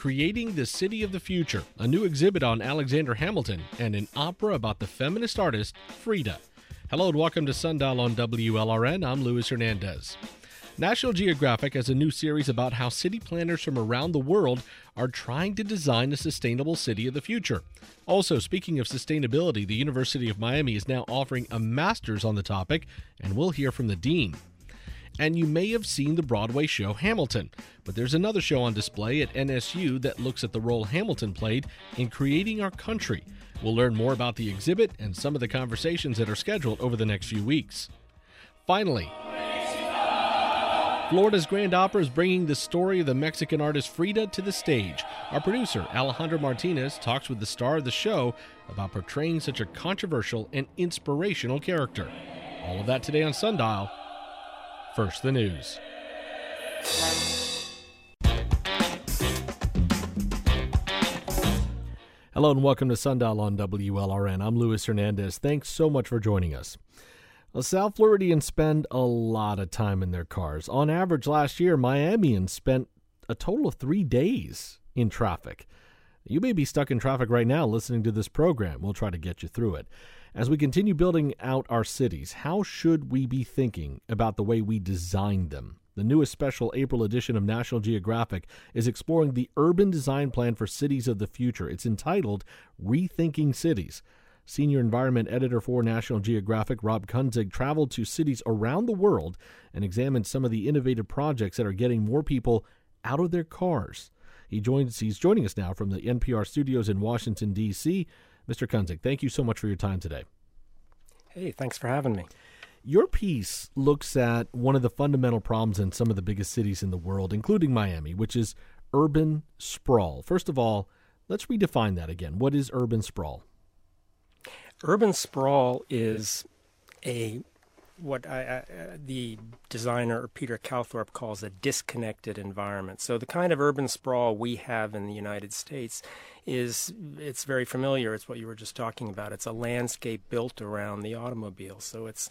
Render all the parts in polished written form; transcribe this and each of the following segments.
Creating the City of the Future, a new exhibit on Alexander Hamilton, and an opera about the feminist artist Frida. Hello and welcome to Sundial on WLRN. I'm Luis Hernandez. National Geographic has a new series about how city planners from around the world are trying to design a sustainable city of the future. Also, speaking of sustainability, the University of Miami is now offering a master's on the topic, and we'll hear from the dean. And you may have seen the Broadway show Hamilton, but there's another show on display at NSU that looks at the role Hamilton played in creating our country. We'll learn more about the exhibit and some of the conversations that are scheduled over the next few weeks. Finally, Florida's Grand Opera is bringing the story of the Mexican artist Frida to the stage. Our producer, Alejandro Martinez, talks with the star of the show about portraying such a controversial and inspirational character. All of that today on Sundial. First, the news. Hello and welcome to Sundial on WLRN. I'm Luis Hernandez. Thanks so much for joining us. Well, South Floridians spend a lot of time in their cars. On average, last year, Miamians spent a total of 3 days in traffic. You may be stuck in traffic right now listening to this program. We'll try to get you through it. As we continue building out our cities, how should we be thinking about the way we design them? The newest special April edition of National Geographic is exploring the urban design plan for cities of the future. It's entitled Rethinking Cities. Senior environment editor for National Geographic, Rob Kunzig, traveled to cities around the world and examined some of the innovative projects that are getting more people out of their cars. He's joining us now from the NPR studios in Washington, D.C. Mr. Kunzig, thank you so much for your time today. Hey, thanks for having me. Your piece looks at one of the fundamental problems in some of the biggest cities in the world, including Miami, which is urban sprawl. First of all, let's redefine that again. What is urban sprawl? Urban sprawl is what the designer Peter Calthorpe calls a disconnected environment. So the kind of urban sprawl we have in the United States it's very familiar. It's what you were just talking about. It's a landscape built around the automobile. So it's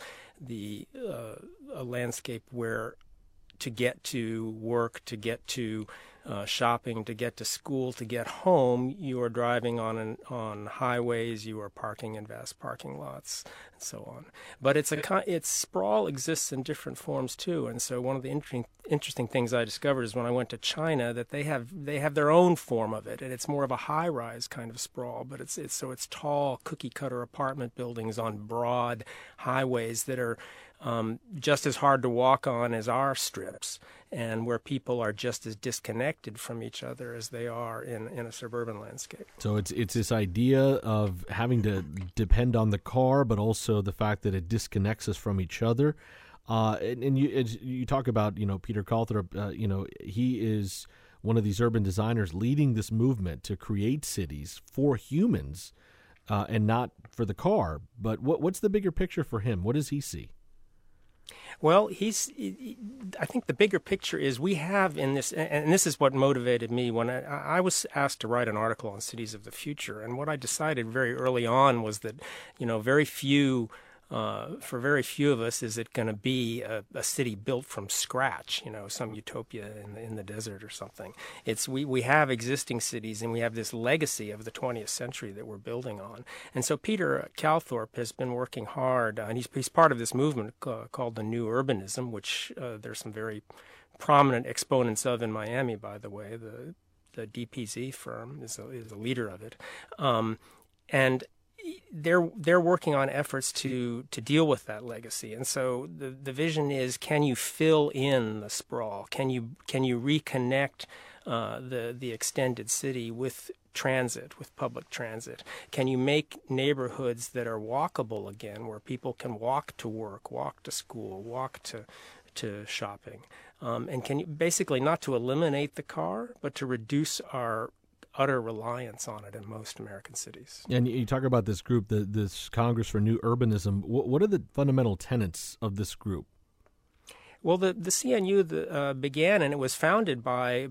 a landscape where to get to work, to get to shopping, to get to school, to get home, you are driving on highways, you are parking in vast parking lots, and so on. But it's sprawl exists in different forms too. And so one of the interesting things I discovered is when I went to China that they have their own form of it, and it's more of a high-rise kind of sprawl. But it's tall, cookie-cutter apartment buildings on broad highways that are just as hard to walk on as our strips, and where people are just as disconnected from each other as they are in a suburban landscape. So it's this idea of having to depend on the car, but also the fact that it disconnects us from each other. And you talk about, Peter Calthorpe, he is one of these urban designers leading this movement to create cities for humans and not for the car. But what's the bigger picture for him? What does he see? Well, I think the bigger picture is we have in this, and this is what motivated me when I was asked to write an article on cities of the future. And what I decided very early on was that, for very few of us is it going to be a city built from scratch, some utopia in the desert or something. We have existing cities, and we have this legacy of the 20th century that we're building on. And so Peter Calthorpe has been working hard, and he's part of this movement called the New Urbanism, which there's some very prominent exponents of in Miami, by the way. The DPZ firm is a leader of it. And they're working on efforts to deal with that legacy. And so the vision is, can you fill in the sprawl? Can you reconnect the extended city with transit, with public transit? Can you make neighborhoods that are walkable again, where people can walk to work, walk to school, walk to shopping? And can you basically not to eliminate the car, but to reduce our utter reliance on it in most American cities. And you talk about this group, this Congress for New Urbanism. What are the fundamental tenets of this group? Well, the CNU began, and it was founded by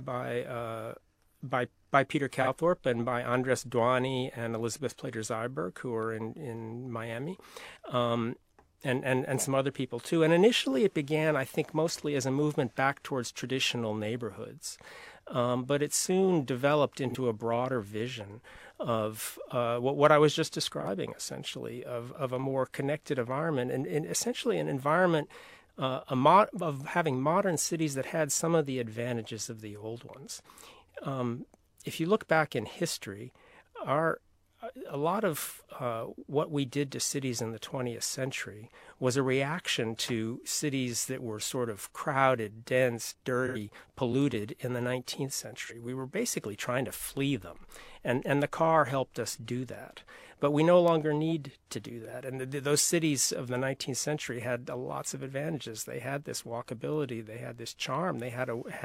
Peter Calthorpe and by Andres Duany and Elizabeth Plater-Zyberg, who are in Miami. And some other people too. And initially it began, I think, mostly as a movement back towards traditional neighborhoods. but it soon developed into a broader vision of what I was just describing, essentially, of a more connected environment, and essentially an environment of having modern cities that had some of the advantages of the old ones. If you look back in history, a lot of what we did to cities in the 20th century was a reaction to cities that were sort of crowded, dense, dirty, polluted in the 19th century. We were basically trying to flee them, and the car helped us do that. But we no longer need to do that. And those cities of the 19th century had lots of advantages. They had this walkability, they had this charm, they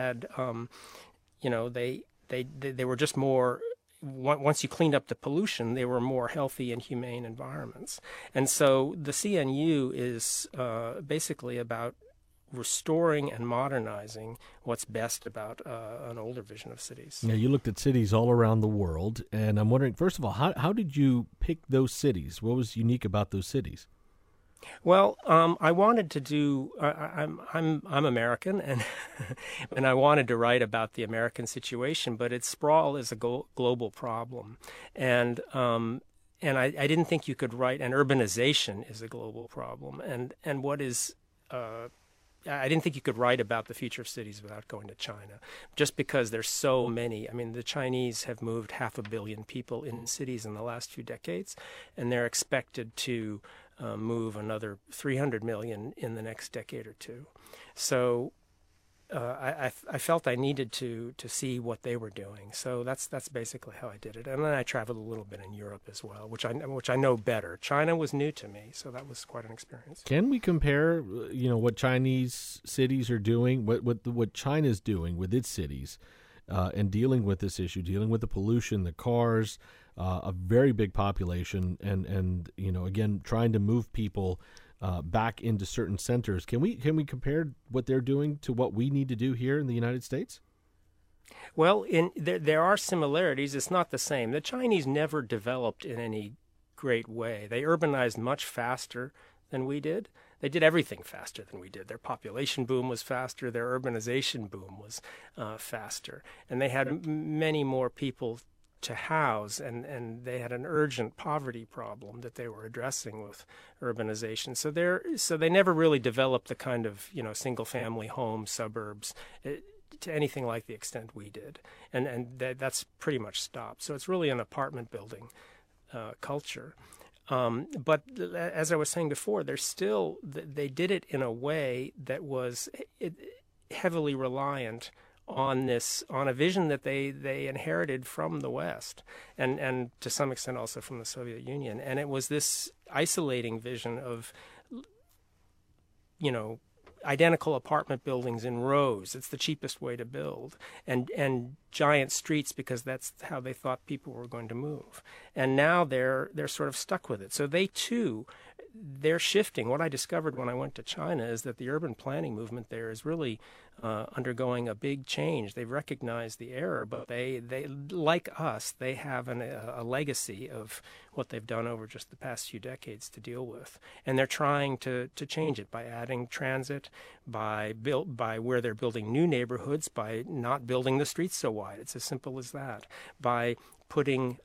they were just more. Once you cleaned up the pollution, they were more healthy and humane environments. And so the CNU is basically about restoring and modernizing what's best about an older vision of cities. Now, you looked at cities all around the world, and I'm wondering, first of all, how did you pick those cities? What was unique about those cities? Well, I wanted to do. I'm American, and and I wanted to write about the American situation. But sprawl is a global problem, and I didn't think you could write. And urbanization is a global problem, and what is. I didn't think you could write about the future of cities without going to China, just because there's so many. I mean, the Chinese have moved 500 million people in cities in the last few decades, and they're expected to move another 300 million in the next decade or two. So I felt I needed to see what they were doing. So that's basically how I did it. And then I traveled a little bit in Europe as well, which I know better. China was new to me, so that was quite an experience. Can we compare, what Chinese cities are doing, what China's doing with its cities, and dealing with this issue, dealing with the pollution, the cars, a very big population, and again, trying to move people back into certain centers. Can we compare what they're doing to what we need to do here in the United States? Well, there are similarities. It's not the same. The Chinese never developed in any great way. They urbanized much faster than we did. They did everything faster than we did. Their population boom was faster. Their urbanization boom was faster. And they had many more people to house, and they had an urgent poverty problem that they were addressing with urbanization. So they never really developed the kind of single-family home suburbs to anything like the extent we did, and that's pretty much stopped. So it's really an apartment building culture. But as I was saying before, they did it in a way that was heavily reliant on a vision that they inherited from the West, and to some extent also from the Soviet Union. And it was this isolating vision of identical apartment buildings in rows. It's the cheapest way to build, and giant streets, because that's how they thought people were going to move. And now they're sort of stuck with it. So they're shifting. What I discovered when I went to China is that the urban planning movement there is really undergoing a big change. They've recognized the error, but they like us, they have a legacy of what they've done over just the past few decades to deal with, and they're trying to change it by adding transit, by where they're building new neighborhoods, by not building the streets so wide. It's as simple as that. By putting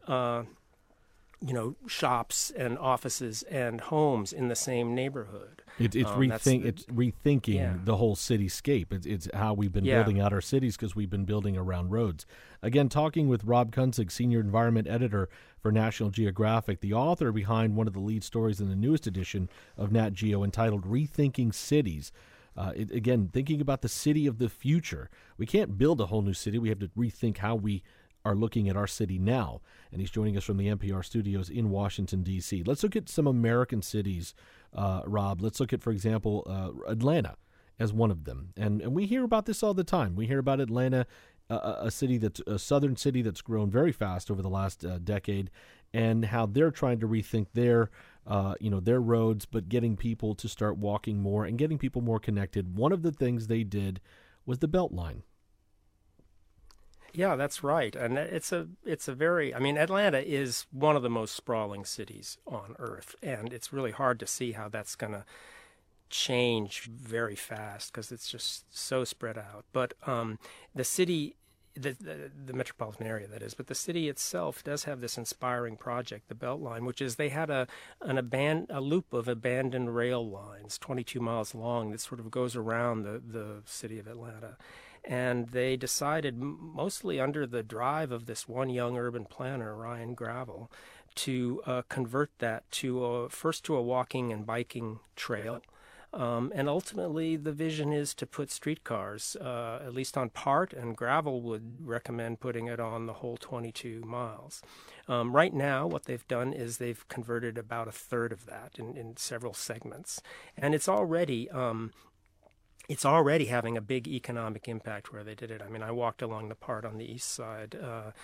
shops and offices and homes in the same neighborhood. It's rethinking the whole cityscape. It's how we've been building out our cities, because we've been building around roads. Again, talking with Rob Kunzig, Senior Environment Editor for National Geographic, the author behind one of the lead stories in the newest edition of Nat Geo entitled Rethinking Cities. Again, thinking about the city of the future. We can't build a whole new city. We have to rethink how we are looking at our city now. And he's joining us from the NPR studios in Washington, D.C. Let's look at some American cities, Rob. Let's look at, for example, Atlanta as one of them. And we hear about this all the time. We hear about Atlanta, a southern city that's grown very fast over the last decade, and how they're trying to rethink their roads, but getting people to start walking more and getting people more connected. One of the things they did was the Beltline. Yeah, that's right. And Atlanta is one of the most sprawling cities on Earth, and it's really hard to see how that's going to change very fast because it's just so spread out. But the city the metropolitan area, that is, but the city itself does have this inspiring project, the Beltline, which is they had a loop of abandoned rail lines, 22 miles long, that sort of goes around the city of Atlanta. And they decided, mostly under the drive of this one young urban planner, Ryan Gravel, to convert that to first to a walking and biking trail. And ultimately, the vision is to put streetcars, at least on part, and Gravel would recommend putting it on the whole 22 miles. Right now, what they've done is they've converted about a third of that in several segments. And it's already having a big economic impact where they did it. I mean, I walked along the part on the east side.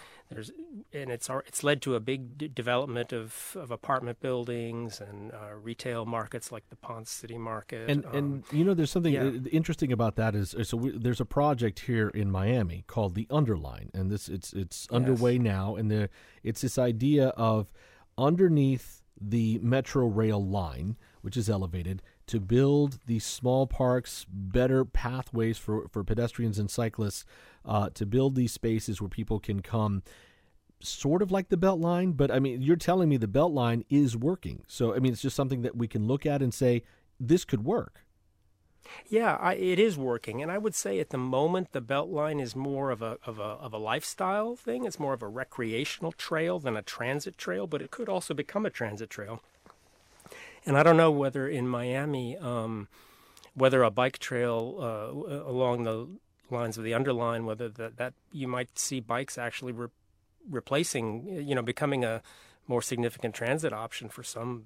It's led to a big development of apartment buildings and retail markets like the Ponce City Market. And there's something interesting about that there's a project here in Miami called the Underline, and it's underway now, and it's this idea of underneath the Metro rail line, which is elevated, to build these small parks, better pathways for pedestrians and cyclists, to build these spaces where people can come, sort of like the Beltline. But, I mean, you're telling me the Beltline is working. So, I mean, it's just something that we can look at and say, this could work. Yeah, it is working, and I would say at the moment the Beltline is more of a lifestyle thing. It's more of a recreational trail than a transit trail, but it could also become a transit trail. And I don't know whether in Miami, whether a bike trail along the lines of the Underline, whether that you might see bikes actually replacing, becoming a more significant transit option for some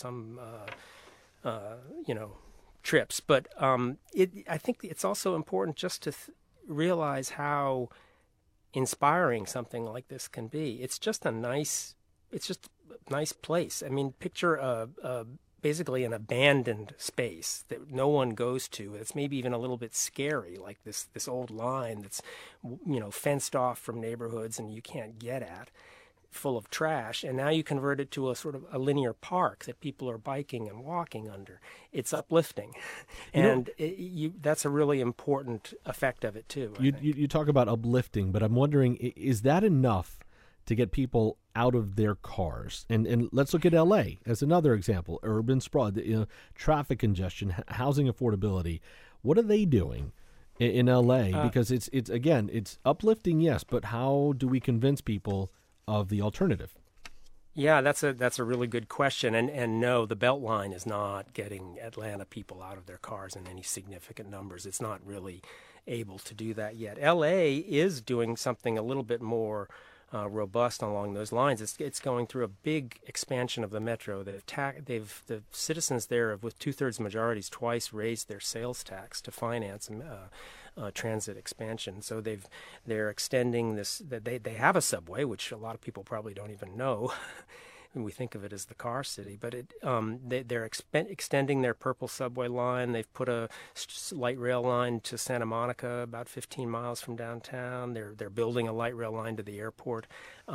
trips. But I think it's also important just to realize how inspiring something like this can be. It's just a nice place. I mean, picture basically an abandoned space that no one goes to. It's maybe even a little bit scary, like this old line that's fenced off from neighborhoods and you can't get at, full of trash, and now you convert it to a sort of a linear park that people are biking and walking under. It's uplifting, and that's a really important effect of it too. You talk about uplifting, but I'm wondering, is that enough to get people out of their cars? And let's look at L.A. as another example. Urban sprawl, traffic congestion, housing affordability. What are they doing in L.A.? Because it's again, it's uplifting, yes, but how do we convince people of the alternative? Yeah, that's a really good question. And no, the Beltline is not getting Atlanta people out of their cars in any significant numbers. It's not really able to do that yet. L.A. is doing something a little bit more robust along those lines. It's going through a big expansion of the metro. The citizens there, with 2/3 majorities, twice raised their sales tax to finance transit expansion. So they're extending this. They have a subway, which a lot of people probably don't even know. We think of it as the car city, but they're extending their purple subway line. They've put a light rail line to Santa Monica, about 15 miles from downtown. They're building a light rail line to the airport.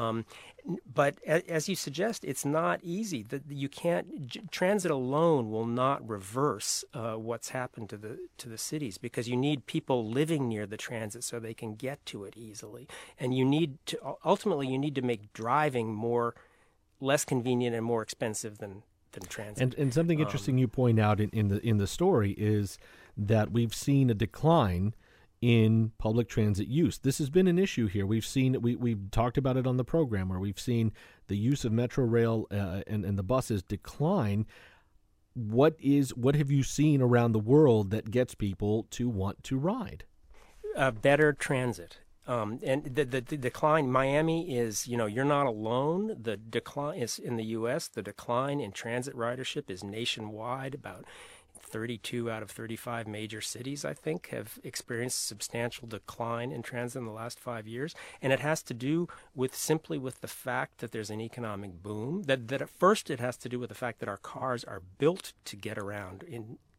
But as you suggest, it's not easy. You can't. Transit alone will not reverse what's happened to the cities, because you need people living near the transit so they can get to it easily, and ultimately you need to make driving less convenient and more expensive than transit. And something interesting you point out in the story is that we've seen a decline in public transit use. This has been an issue here. We've talked about it on the program, where we've seen the use of Metro Rail and the buses decline. What have you seen around the world that gets people to want to ride? Better transit. And the decline, Miami is, you're not alone. The decline is in the U.S. The decline in transit ridership is nationwide. About 32 out of 35 major cities, I think, have experienced substantial decline in transit in the last 5 years. And it has to do simply with the fact that there's an economic boom. That at first it has to do with the fact that our cars are built to get around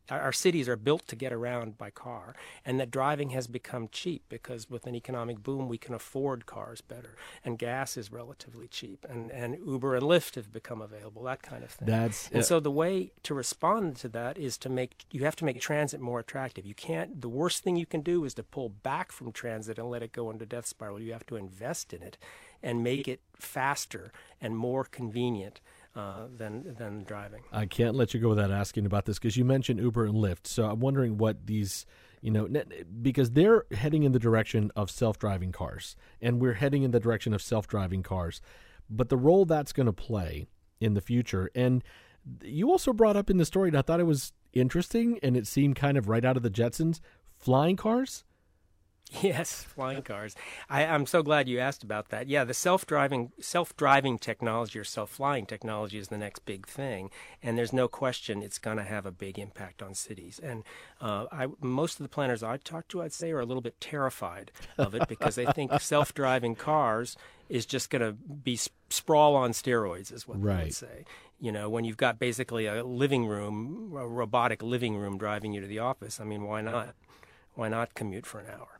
our cities are built to get around by car, and that driving has become cheap because with an economic boom we can afford cars better, and gas is relatively cheap, and Uber and Lyft have become available, that kind of thing. So the way to respond to that is you have to make transit more attractive. The worst thing you can do is to pull back from transit and let it go into death spiral. You have to invest in it and make it faster and more convenient than driving. I can't let you go without asking about this because you mentioned Uber and Lyft. So I'm wondering what these, because they're heading in the direction of self-driving cars, and we're heading in the direction of self-driving cars. But the role that's going to play in the future, and you also brought up in the story, and I thought it was interesting, and it seemed kind of right out of the Jetsons, flying cars. Yes, flying cars. I'm so glad you asked about that. Yeah, the self-driving technology or self-flying technology is the next big thing, and there's no question it's going to have a big impact on cities. And most of the planners I talk to, I'd say, are a little bit terrified of it because they think self-driving cars is just going to be sprawl on steroids, is what they would say. When you've got basically a robotic living room driving you to the office, I mean, why not? Why not commute for an hour?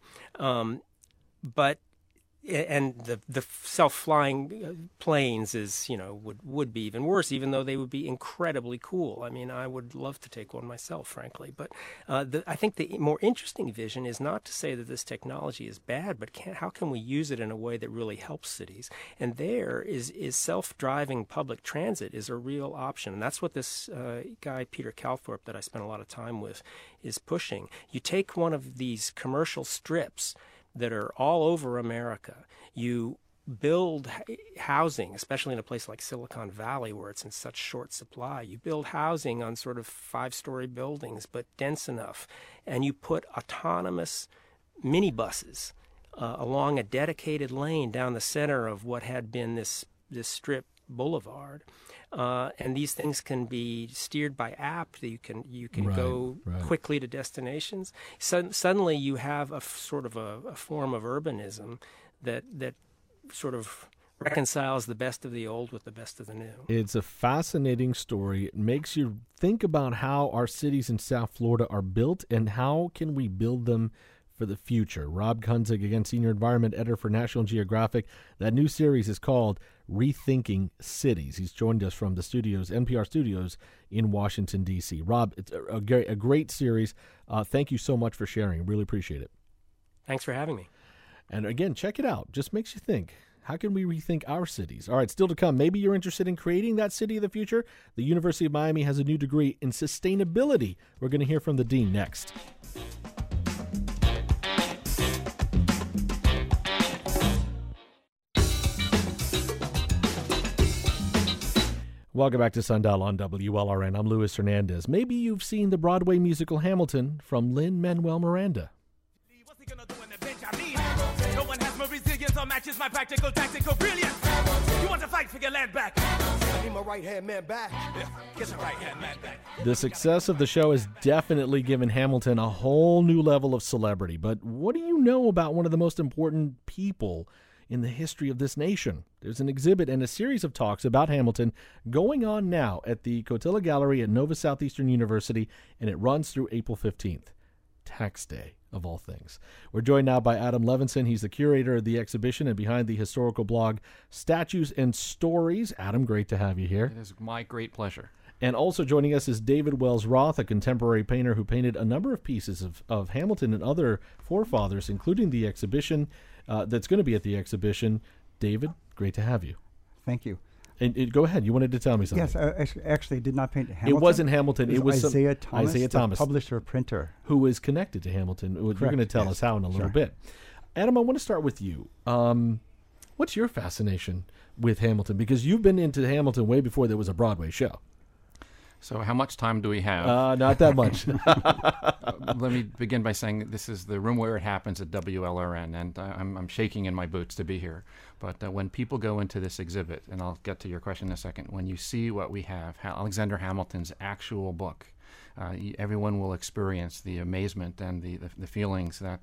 And the self-flying planes would be even worse, even though they would be incredibly cool. I mean, I would love to take one myself, frankly. But I think the more interesting vision is not to say that this technology is bad, but how can we use it in a way that really helps cities? And there is self-driving public transit is a real option. And that's what this guy, Peter Calthorpe, that I spent a lot of time with, is pushing. You take one of these commercial strips that are all over America. You build housing, especially in a place like Silicon Valley where it's in such short supply. You build housing on sort of 5-story buildings, but dense enough. And you put autonomous minibuses along a dedicated lane down the center of what had been this strip boulevard. And these things can be steered by app. You can go quickly to destinations. Suddenly you have a sort of a form of urbanism that sort of reconciles the best of the old with the best of the new. It's a fascinating story. It makes you think about how our cities in South Florida are built and how can we build them for the future. Rob Kunzig, again, Senior Environment Editor for National Geographic. That new series is called Rethinking Cities. He's joined us from the studios, NPR studios in Washington, D.C. Rob, it's a great series. Thank you so much for sharing. Really appreciate it. Thanks for having me. And again, check it out. Just makes you think. How can we rethink our cities? All right, still to come. Maybe you're interested in creating that city of the future. The University of Miami has a new degree in sustainability. We're going to hear from the dean next. Welcome back to Sundial on WLRN. I'm Luis Hernandez. Maybe you've seen the Broadway musical Hamilton from Lin-Manuel Miranda. What's he gonna do in the bench? I mean, no one has my resilience or matches my practical tactical brilliance. You want to fight for your land back? I need my right-hand man back. Yeah, get your right-hand man back. The success of the show has definitely given Hamilton a whole new level of celebrity. But what do you know about one of the most important people in the history of this nation? There's an exhibit and a series of talks about Hamilton going on now at the Cotilla Gallery at Nova Southeastern University, and it runs through April 15th, Tax Day, of all things. We're joined now by Adam Levinson. He's the curator of the exhibition and behind the historical blog Statues and Stories. Adam, great to have you here. It is my great pleasure. And also joining us is David Wells Roth, a contemporary painter who painted a number of pieces of Hamilton and other forefathers, including the exhibition that's going to be at the exhibition. David, great to have you. Thank you. And go ahead. You wanted to tell me something. Yes, actually, I did not paint Hamilton. It wasn't Hamilton. It was Isaiah Thomas, publisher, printer. Who is connected to Hamilton. Correct. You're going to tell us how in a little bit. Adam, I want to start with you. What's your fascination with Hamilton? Because you've been into Hamilton way before there was a Broadway show. So how much time do we have? Not that much. Let me begin by saying this is the room where it happens at WLRN, and I'm shaking in my boots to be here. But when people go into this exhibit, and I'll get to your question in a second, when you see what we have, Alexander Hamilton's actual book, everyone will experience the amazement and the feelings that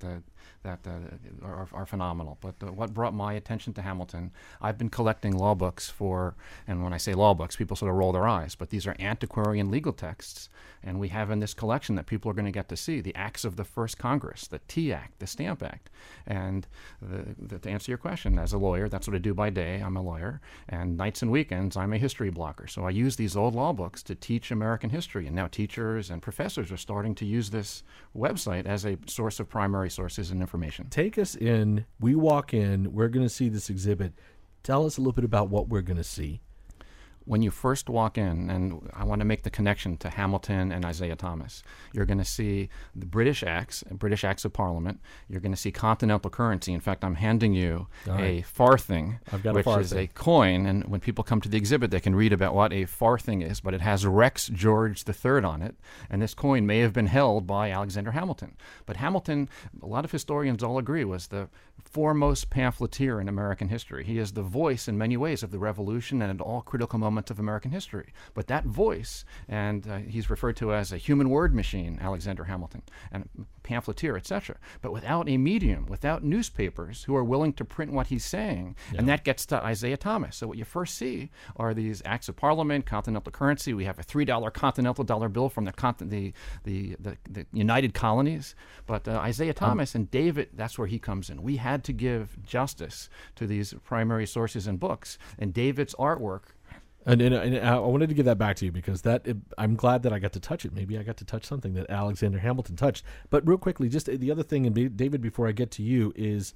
are phenomenal. But what brought my attention to Hamilton, I've been collecting law books and when I say law books, people sort of roll their eyes, but these are antiquarian legal texts, and we have in this collection that people are going to get to see the acts of the first Congress, the Tea Act, the Stamp Act. And to answer your question, as a lawyer, that's what I do by day. I'm a lawyer, and nights and weekends, I'm a history blogger. So I use these old law books to teach American history, and now teachers and professors are starting to use this website as a source of primary sources and information. Take us in. We walk in. We're going to see this exhibit. Tell us a little bit about what we're going to see. When you first walk in, and I want to make the connection to Hamilton and Isaiah Thomas, you're going to see the British Acts of Parliament. You're going to see continental currency. In fact, I'm handing you a farthing, which is a coin. And when people come to the exhibit, they can read about what a farthing is, but it has Rex George III on it. And this coin may have been held by Alexander Hamilton. But Hamilton, a lot of historians all agree, was the foremost pamphleteer in American history. He is the voice in many ways of the Revolution and at all critical moments of American history. But that voice, and he's referred to as a human word machine, Alexander Hamilton, and pamphleteer, etc. But without a medium, without newspapers who are willing to print what he's saying, and that gets to Isaiah Thomas. So what you first see are these acts of Parliament, continental currency. We have a $3 continental dollar bill from the United Colonies. But Isaiah Thomas and David, that's where he comes in. We had to give justice to these primary sources and books, and David's artwork. And I wanted to give that back to you because I'm glad that I got to touch it. Maybe I got to touch something that Alexander Hamilton touched. But real quickly, just the other thing, and David, before I get to you, is,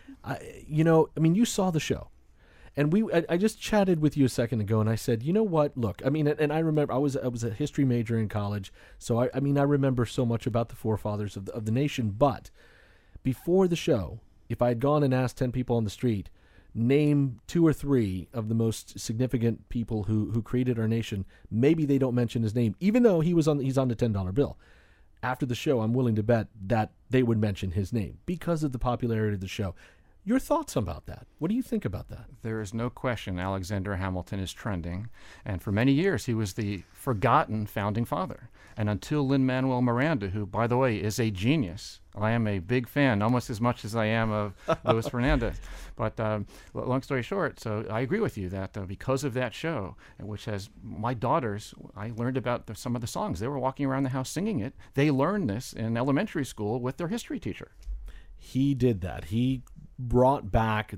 you saw the show. And I just chatted with you a second ago, and I said, you know what? Look, and I remember I was a history major in college, so I remember so much about the forefathers of the nation. But before the show, if I had gone and asked 10 people on the street, name 2 or 3 of the most significant people who created our nation, maybe they don't mention his name, even though he's on the $10 bill. After the show, I'm willing to bet that they would mention his name because of the popularity of the show. Your thoughts about that? What do you think about that? There is no question Alexander Hamilton is trending, and for many years he was the forgotten founding father. And until Lin-Manuel Miranda, who, by the way, is a genius, I am a big fan, almost as much as I am of Luis Fernandez. But long story short, so I agree with you that because of that show, which has my daughters, I learned about some of the songs. They were walking around the house singing it. They learned this in elementary school with their history teacher. He did that. He brought back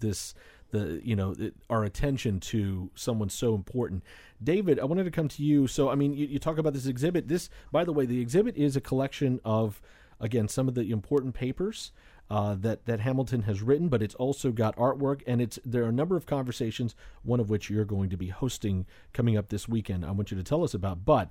our attention to someone so important. David, I wanted to come to you. So, you talk about this exhibit. By the way, the exhibit is a collection of, again, some of the important papers that Hamilton has written, but it's also got artwork, and there are a number of conversations, one of which you're going to be hosting coming up this weekend. I want you to tell us about. But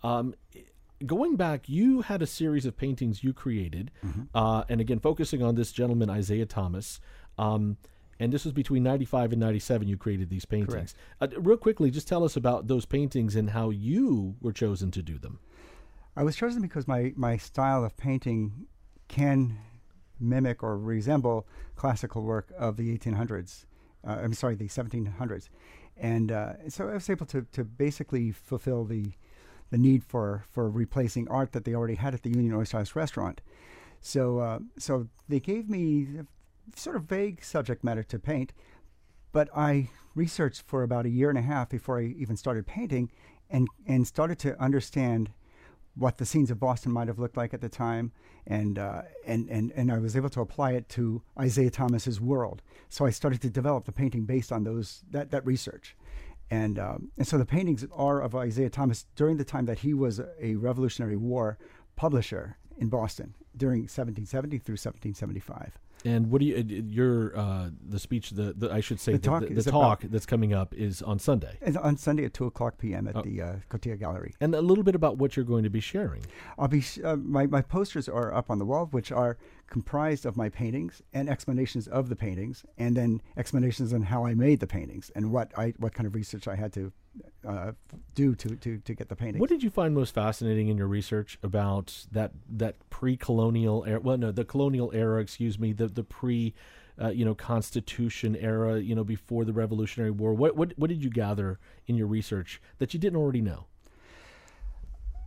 going back, you had a series of paintings you created, and again, focusing on this gentleman, Isaiah Thomas. And this was between 95 and 97 you created these paintings. Real quickly, just tell us about those paintings and how you were chosen to do them. I was chosen because my style of painting can mimic or resemble classical work of the 1800s. The 1700s. And so I was able to basically fulfill the need for replacing art that they already had at the Union Oyster House restaurant. So they gave me sort of vague subject matter to paint, but I researched for about 1.5 years before I even started painting, and started to understand what the scenes of Boston might have looked like at the time, and I was able to apply it to Isaiah Thomas's world. So I started to develop the painting based on that research, and so the paintings are of Isaiah Thomas during the time that he was a Revolutionary War publisher in Boston during 1770 through 1775. And what do the speech, the talk that's coming up is on Sunday? It's on Sunday at 2:00 p.m. at the Cotilla Gallery. And a little bit about what you're going to be sharing. I'll be my posters are up on the wall, which are comprised of my paintings and explanations of the paintings, and then explanations on how I made the paintings and what kind of research I had to do to get the paintings. What did you find most fascinating in your research about that pre-colonial era? Well, no, the colonial era. Excuse me, the pre, Constitution era. Before the Revolutionary War. What did you gather in your research that you didn't already know?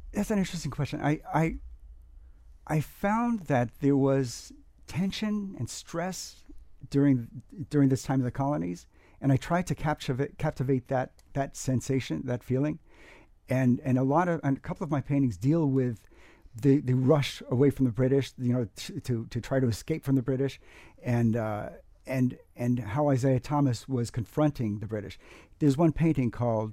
That's an interesting question. I found that there was tension and stress during this time of the colonies, and I tried to captivate that sensation, that feeling, and a couple of my paintings deal with the rush away from the British, to try to escape from the British, and how Isaiah Thomas was confronting the British. There's one painting called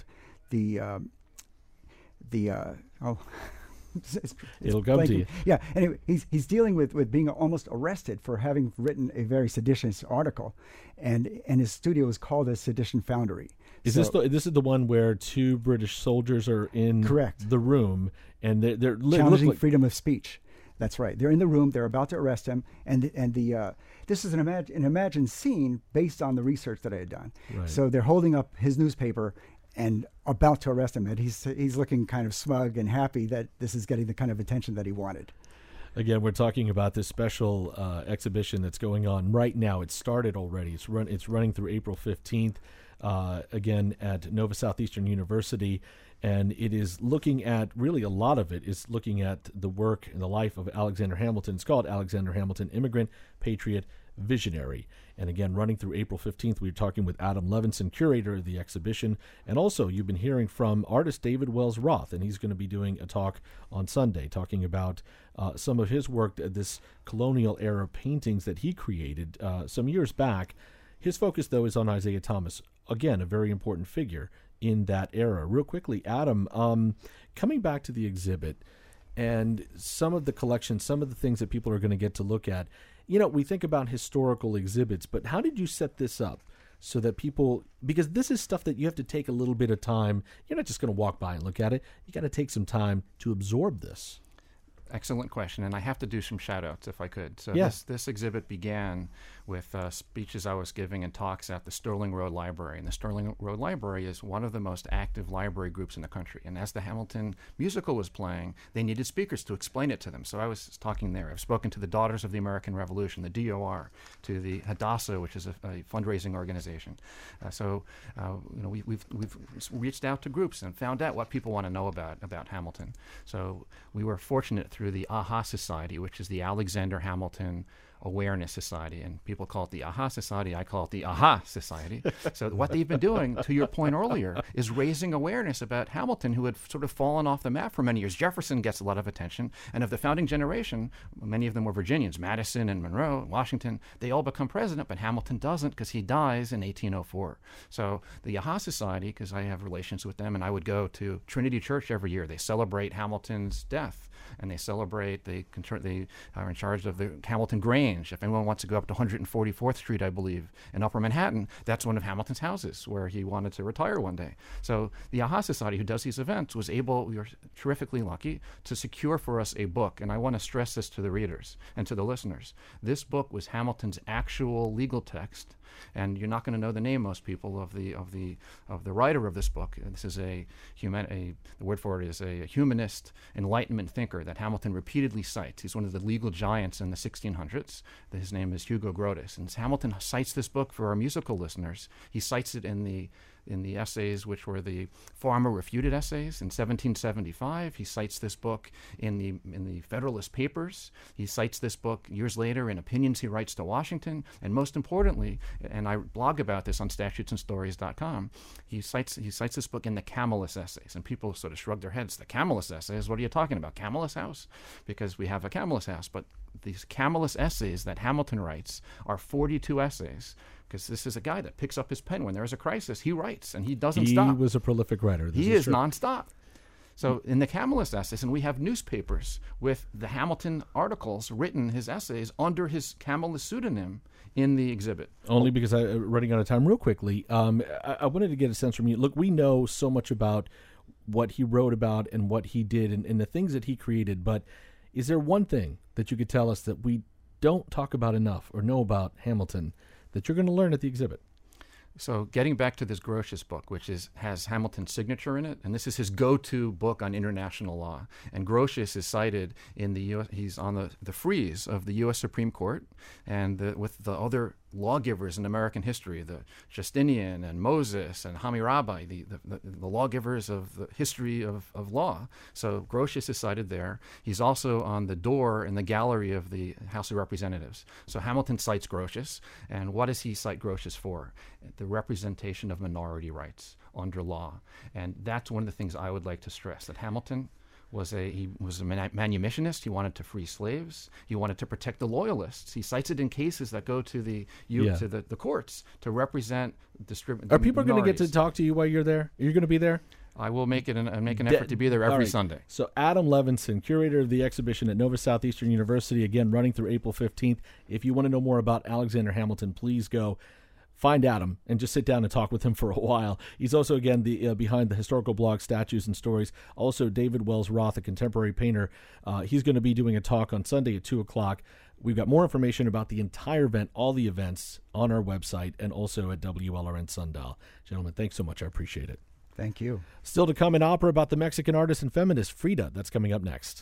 It'll come to you. Yeah. Anyway, he's dealing with being almost arrested for having written a very seditious article, and his studio is called a Sedition Foundry. This is the one where two British soldiers are in Correct. the room and they're challenging freedom of speech. That's right. They're in the room. They're about to arrest him, and this is an imagined scene based on the research that I had done. Right. So they're holding up his newspaper and about to arrest him, and he's looking kind of smug and happy that this is getting the kind of attention that he wanted. Again, we're talking about this special exhibition that's going on right now. It started already. It's running through April 15th, again at Nova Southeastern University, and it is looking at, really a lot of it is looking at the work and the life of Alexander Hamilton. It's called Alexander Hamilton, Immigrant, Patriot, Visionary. And again, running through April 15th, we were talking with Adam Levinson, curator of the exhibition. And also, you've been hearing from artist David Wells Roth, and he's going to be doing a talk on Sunday, talking about some of his work, this colonial era paintings that he created some years back. His focus, though, is on Isaiah Thomas. Again, a very important figure in that era. Real quickly, Adam, coming back to the exhibit and some of the collections, some of the things that people are going to get to look at, we think about historical exhibits, but how did you set this up so that people, because this is stuff that you have to take a little bit of time. You're not just going to walk by and look at it. You got to take some time to absorb this. Excellent question, and I have to do some shout-outs if I could. So yes. This exhibit began with speeches I was giving and talks at the Sterling Road Library. And the Sterling Road Library is one of the most active library groups in the country. And as the Hamilton musical was playing, they needed speakers to explain it to them. So I was talking there. I've spoken to the Daughters of the American Revolution, the DOR, to the Hadassah, which is a fundraising organization. We've reached out to groups and found out what people want to know about Hamilton. So we were fortunate through the AHA Society, which is the Alexander Hamilton Awareness Society, and people call it the AHA Society. I call it the AHA Society. So what they've been doing, to your point earlier, is raising awareness about Hamilton, who had sort of fallen off the map for many years. Jefferson gets a lot of attention, and of the founding generation, many of them were Virginians. Madison and Monroe, Washington, they all become president, but Hamilton doesn't because he dies in 1804. So the AHA Society, because I have relations with them, and I would go to Trinity Church every year. They celebrate Hamilton's death, and they are in charge of the Hamilton Grange. If anyone wants to go up to 144th Street, I believe, in Upper Manhattan, that's one of Hamilton's houses where he wanted to retire one day. So the AHA Society, who does these events, we were terrifically lucky to secure for us a book. And I want to stress this to the readers and to the listeners. This book was Hamilton's actual legal text. And you're not going to know the name, most people, of the writer of this book. This is the word for it is a humanist Enlightenment thinker that Hamilton repeatedly cites. He's one of the legal giants in the 1600s. His name is Hugo Grotius. And Hamilton cites this book for our musical listeners. He cites it in the essays, which were the Farmer Refuted essays in 1775. He cites this book in the Federalist Papers. He cites this book years later in opinions he writes to Washington. And most importantly, and I blog about this on statutesandstories.com, he cites this book in the Camillus essays. And people sort of shrug their heads. The Camillus essays? What are you talking about? Camillus House? Because we have a Camillus House. But these Camillus essays that Hamilton writes are 42 essays. Because this is a guy that picks up his pen when there is a crisis. He writes, and he doesn't stop. He was a prolific writer. He is nonstop. So in the Camillus essays, and we have newspapers with the Hamilton articles written, his essays, under his Camillus pseudonym in the exhibit. Only because I'm running out of time real quickly. I wanted to get a sense from you. Look, we know so much about what he wrote about and what he did and the things that he created, but is there one thing that you could tell us that we don't talk about enough or know about Hamilton that you're going to learn at the exhibit? So getting back to this Grotius book, which has Hamilton's signature in it, and this is his go-to book on international law. And Grotius is cited in the U.S. He's on the frieze of the U.S. Supreme Court, and with the other lawgivers in American history, the Justinian and Moses and Hammurabi, the lawgivers of the history of law. So Grotius is cited there. He's also on the door in the gallery of the House of Representatives. So Hamilton cites Grotius, and what does he cite Grotius for? The representation of minority rights under law. And that's one of the things I would like to stress, that Hamilton was a manumissionist. He wanted to free slaves. He wanted to protect the loyalists. He cites it in cases that go to the courts to represent Are people going to get to talk to you while you're there? Are you going to be there? I will make an effort to be there every Sunday. So Adam Levinson, curator of the exhibition at Nova Southeastern University, again running through April 15th. If you want to know more about Alexander Hamilton, please go find Adam and just sit down and talk with him for a while. He's also, again, behind the historical blog Statues and Stories. Also, David Wells Roth, a contemporary painter. He's going to be doing a talk on Sunday at 2 o'clock. We've got more information about the entire event, all the events, on our website and also at WLRN Sundial. Gentlemen, thanks so much. I appreciate it. Thank you. Still to come, an opera about the Mexican artist and feminist Frida. That's coming up next.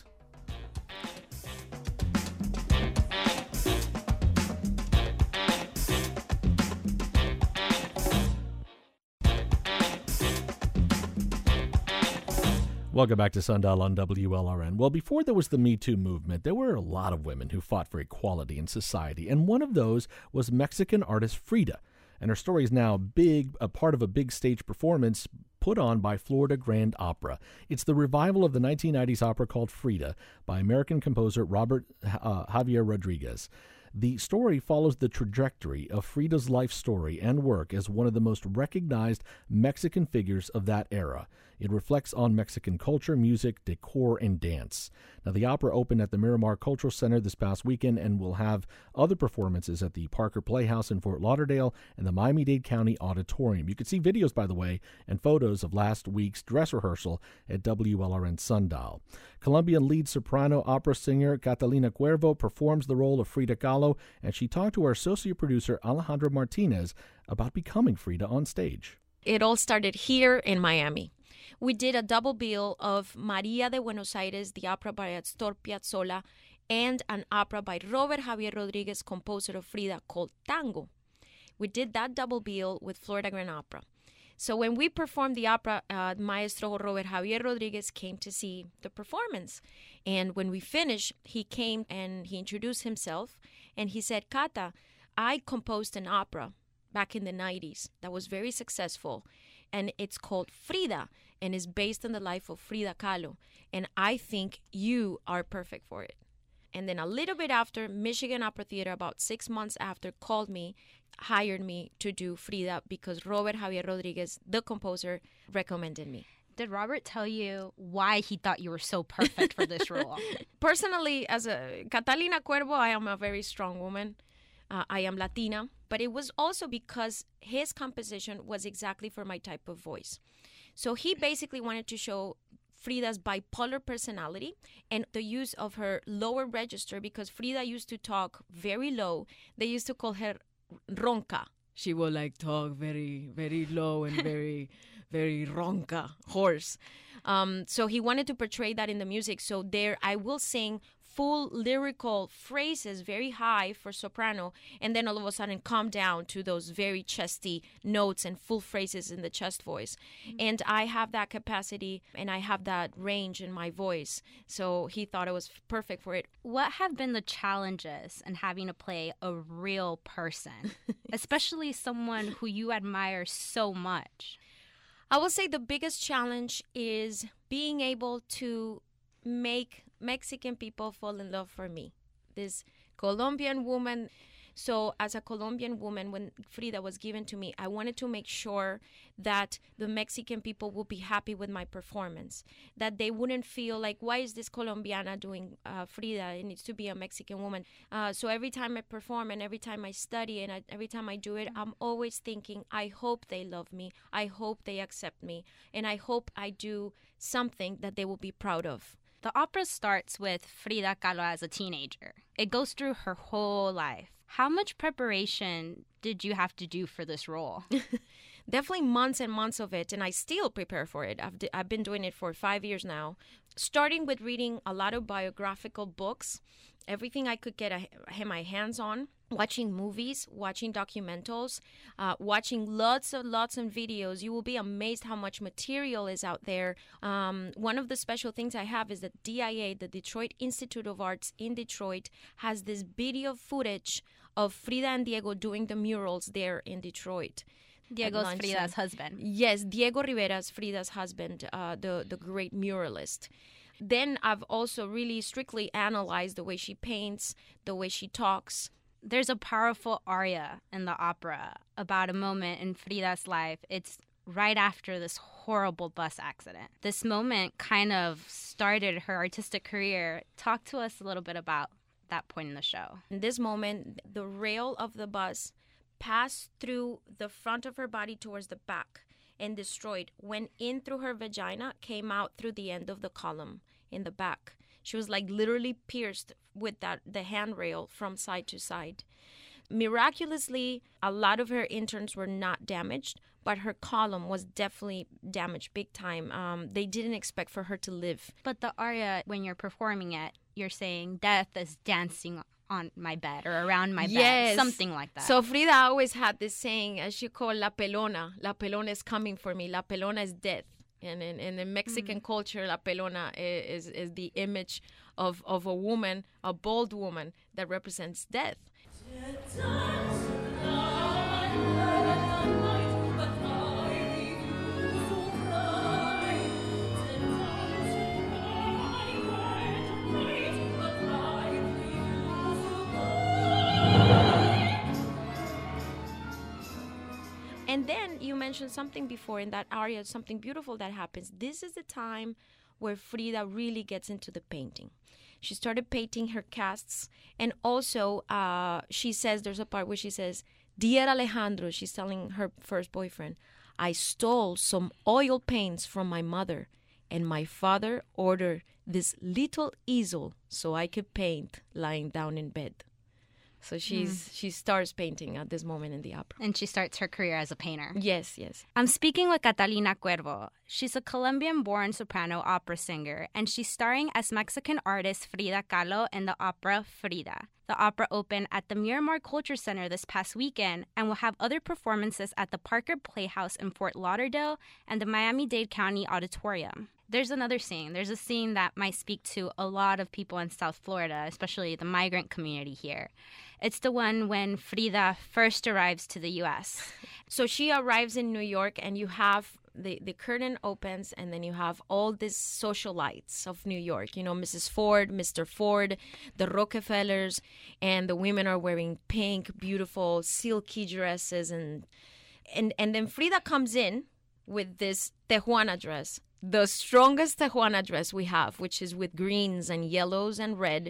Welcome back to Sundial on WLRN. Well, before there was the Me Too movement, there were a lot of women who fought for equality in society, and one of those was Mexican artist Frida. And her story is now a part of a big stage performance put on by Florida Grand Opera. It's the revival of the 1990s opera called Frida by American composer Robert Javier Rodriguez. The story follows the trajectory of Frida's life story and work as one of the most recognized Mexican figures of that era. It reflects on Mexican culture, music, decor, and dance. Now, the opera opened at the Miramar Cultural Center this past weekend and will have other performances at the Parker Playhouse in Fort Lauderdale and the Miami-Dade County Auditorium. You can see videos, by the way, and photos of last week's dress rehearsal at WLRN Sundial. Colombian lead soprano opera singer Catalina Cuervo performs the role of Frida Kahlo, and she talked to our associate producer Alejandra Martinez about becoming Frida on stage. It all started here in Miami. We did a double bill of Maria de Buenos Aires, the opera by Astor Piazzolla, and an opera by Robert Javier Rodriguez, composer of Frida, called Tango. We did that double bill with Florida Grand Opera. So when we performed the opera, Maestro Robert Javier Rodriguez came to see the performance. And when we finished, he came and he introduced himself, and he said, Cata, I composed an opera back in the 90s that was very successful, and it's called Frida, and is based on the life of Frida Kahlo, and I think you are perfect for it. And then a little bit after, Michigan Opera Theater, about 6 months after, called me, hired me to do Frida because Robert Javier Rodriguez, the composer, recommended me. Did Robert tell you why he thought you were so perfect for this role? Personally, as a Catalina Cuervo, I am a very strong woman. I am Latina, but it was also because his composition was exactly for my type of voice. So he basically wanted to show Frida's bipolar personality and the use of her lower register, because Frida used to talk very low. They used to call her ronca. She would like talk very, very low and very, very ronca, hoarse. So he wanted to portray that in the music. So there I will sing full lyrical phrases, very high for soprano, and then all of a sudden calm down to those very chesty notes and full phrases in the chest voice. Mm-hmm. And I have that capacity and I have that range in my voice. So he thought it was perfect for it. What have been the challenges in having to play a real person, especially someone who you admire so much? I will say the biggest challenge is being able to make Mexican people fall in love for me. This Colombian woman. So as a Colombian woman, when Frida was given to me, I wanted to make sure that the Mexican people would be happy with my performance, that they wouldn't feel like, why is this Colombiana doing Frida? It needs to be a Mexican woman. So every time I perform and every time I study and every time I do it, I'm always thinking, I hope they love me. I hope they accept me. And I hope I do something that they will be proud of. The opera starts with Frida Kahlo as a teenager. It goes through her whole life. How much preparation did you have to do for this role? Definitely months and months of it, and I still prepare for it. I've been doing it for 5 years now, starting with reading a lot of biographical books, everything I could get my hands on. watching movies, watching documentals, watching lots of videos. You will be amazed how much material is out there. One of the special things I have is that DIA, the Detroit Institute of Arts in Detroit, has this video footage of Frida and Diego doing the murals there in Detroit. Diego's Frida's husband. Yes, Diego Rivera's Frida's husband, the great muralist. Then I've also really strictly analyzed the way she paints, the way she talks. There's a powerful aria in the opera about a moment in Frida's life. It's right after this horrible bus accident. This moment kind of started her artistic career. Talk to us a little bit about that point in the show. In this moment, the rail of the bus passed through the front of her body towards the back and destroyed, went in through her vagina, came out through the end of the column in the back. She was like literally pierced with the handrail from side to side. Miraculously, a lot of her interns were not damaged, but her column was definitely damaged big time. They didn't expect for her to live. But the aria, when you're performing it, you're saying death is dancing on my bed or around my bed, something like that. So Frida always had this saying, as she called La Pelona. La Pelona is coming for me. La Pelona is death. And in the Mexican culture, La Pelona is the image of a woman, a bold woman that represents death. And then you mentioned something before in that aria, something beautiful that happens. This is the time where Frida really gets into the painting. She started painting her casts, and also she says, there's a part where she says, "Dear Alejandro," she's telling her first boyfriend, "I stole some oil paints from my mother, and my father ordered this little easel so I could paint lying down in bed." So she starts painting at this moment in the opera. And she starts her career as a painter. Yes. I'm speaking with Catalina Cuervo. She's a Colombian-born soprano opera singer, and she's starring as Mexican artist Frida Kahlo in the opera Frida. The opera opened at the Miramar Culture Center this past weekend and will have other performances at the Parker Playhouse in Fort Lauderdale and the Miami-Dade County Auditorium. There's another scene. There's a scene that might speak to a lot of people in South Florida, especially the migrant community here. It's the one when Frida first arrives to the U.S. So she arrives in New York, and you have the curtain opens, and then you have all these socialites of New York. You know, Mrs. Ford, Mr. Ford, the Rockefellers, and the women are wearing pink, beautiful, silky dresses. And then Frida comes in with this Tejuana dress, the strongest Tejuana dress we have, which is with greens and yellows and red.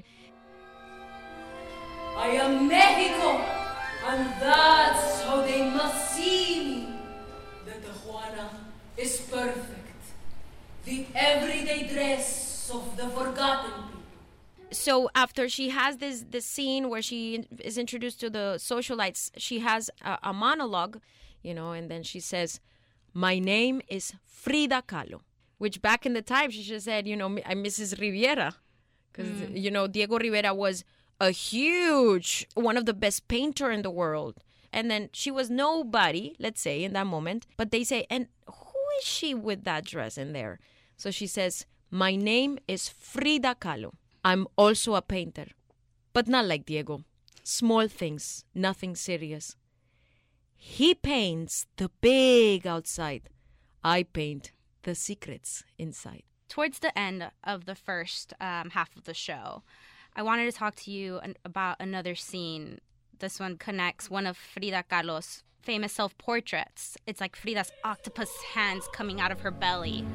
I am Mexico, and that's how they must see me. The Tejuana is perfect, the everyday dress of the forgotten people. So after she has this scene where she is introduced to the socialites, she has a monologue, you know, and then she says, "My name is Frida Kahlo," which back in the time she should have said, you know, I'm Mrs. Riviera, because, you know, Diego Rivera was a huge, one of the best painter in the world. And then she was nobody, let's say, in that moment. But they say, and who is she with that dress in there? So she says, "My name is Frida Kahlo. I'm also a painter, but not like Diego. Small things, nothing serious. He paints the big outside. I paint the secrets inside." Towards the end of the first half of the show, I wanted to talk to you about another scene. This one connects one of Frida Kahlo's famous self-portraits. It's like Frida's octopus hands coming out of her belly.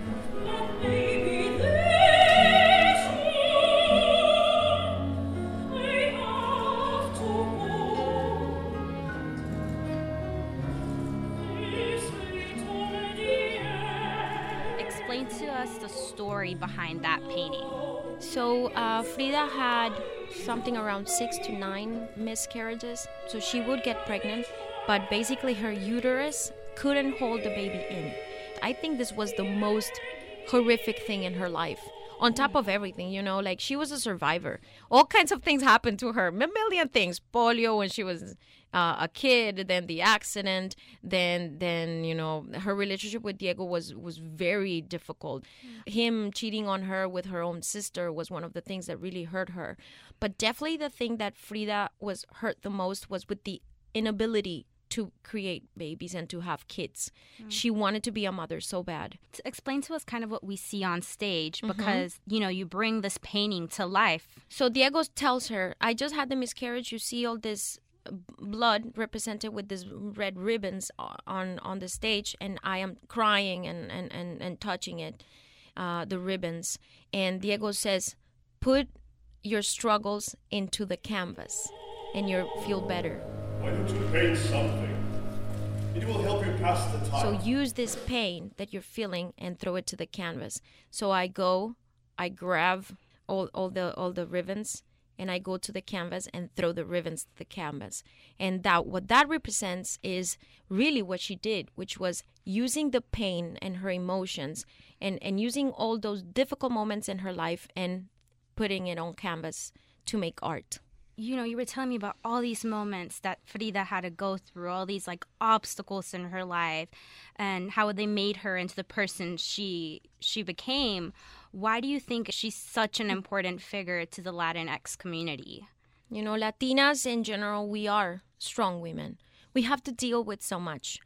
Explain to us the story behind that painting. So Frida had something around 6 to 9 miscarriages. So she would get pregnant, but basically her uterus couldn't hold the baby in. I think this was the most horrific thing in her life. on top of everything, like she was a survivor. All kinds of things happened to her, a million things. Polio when she was a kid, then the accident, then her relationship with Diego was very difficult. Him cheating on her with her own sister was one of the things that really hurt her. But definitely the thing that Frida was hurt the most was with the inability to create babies and to have kids. She wanted to be a mother so bad. Explain to us kind of what we see on stage, because, you bring this painting to life. So Diego tells her, I just had the miscarriage. You see all this blood represented with these red ribbons on the stage, and I am crying and touching it, the ribbons. And Diego says, put your struggles into the canvas and you'll feel better. Why don't you paint something? It will help you pass the time. So use this pain that you're feeling and throw it to the canvas. So I grab all the ribbons, and I go to the canvas and throw the ribbons to the canvas. And what that represents is really what she did, which was using the pain and her emotions and using all those difficult moments in her life and putting it on canvas to make art. You were telling me about all these moments that Frida had to go through, all these obstacles in her life, and how they made her into the person she became. Why do you think she's such an important figure to the Latinx community? Latinas in general, we are strong women. We have to deal with so much.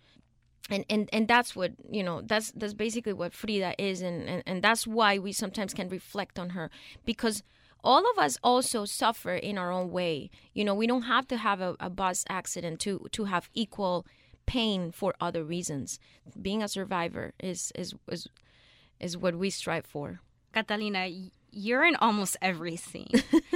And that's what, that's basically what Frida is. And that's why we sometimes can reflect on her, because all of us also suffer in our own way. We don't have to have a bus accident to have equal pain for other reasons. Being a survivor is what we strive for. Catalina, you're in almost every scene.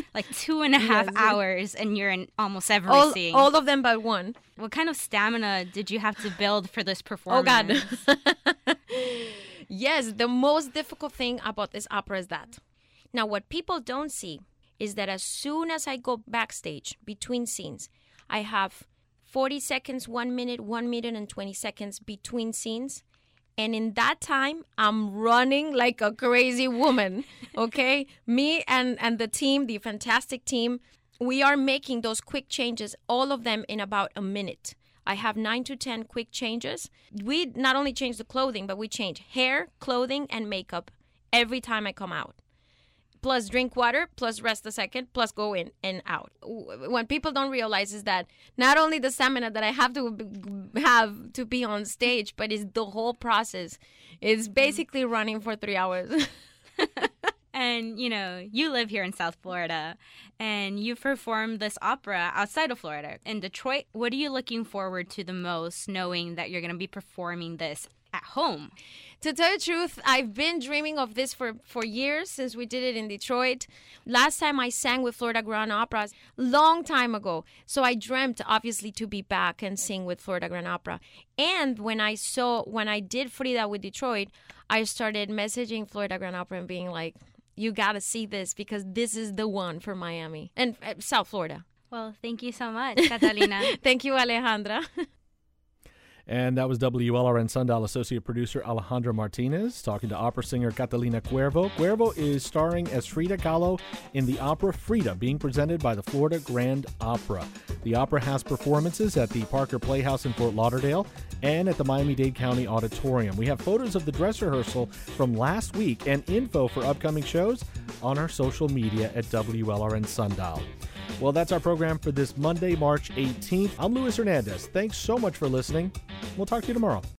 2.5 hours and you're in almost every scene. All of them but one. What kind of stamina did you have to build for this performance? Oh, God. Yes, the most difficult thing about this opera is that. Now, what people don't see is that as soon as I go backstage between scenes, I have 40 seconds, 1 minute, 1 minute and 20 seconds between scenes. And in that time, I'm running like a crazy woman, okay? Me and the team, the fantastic team, we are making those quick changes, all of them in about a minute. I have 9 to 10 quick changes. We not only change the clothing, but we change hair, clothing, and makeup every time I come out. Plus drink water, plus rest a second, plus go in and out. What people don't realize is that not only the stamina that I have to be on stage, but it's the whole process. It's basically running for 3 hours. And, you live here in South Florida, and you performed this opera outside of Florida. In Detroit, what are you looking forward to the most, knowing that you're going to be performing this at home? To tell you the truth, I've been dreaming of this for years, since we did it in Detroit. Last time I sang with Florida Grand Opera, long time ago. So I dreamt, obviously, to be back and sing with Florida Grand Opera. And when I did Frida with Detroit, I started messaging Florida Grand Opera and being like, you got to see this, because this is the one for Miami and South Florida. Well, thank you so much, Catalina. Thank you, Alejandra. And that was WLRN Sundial Associate Producer Alejandra Martinez talking to opera singer Catalina Cuervo. Cuervo is starring as Frida Kahlo in the opera Frida, being presented by the Florida Grand Opera. The opera has performances at the Parker Playhouse in Fort Lauderdale and at the Miami-Dade County Auditorium. We have photos of the dress rehearsal from last week and info for upcoming shows on our social media at WLRN Sundial. Well, that's our program for this Monday, March 18th. I'm Luis Hernandez. Thanks so much for listening. We'll talk to you tomorrow.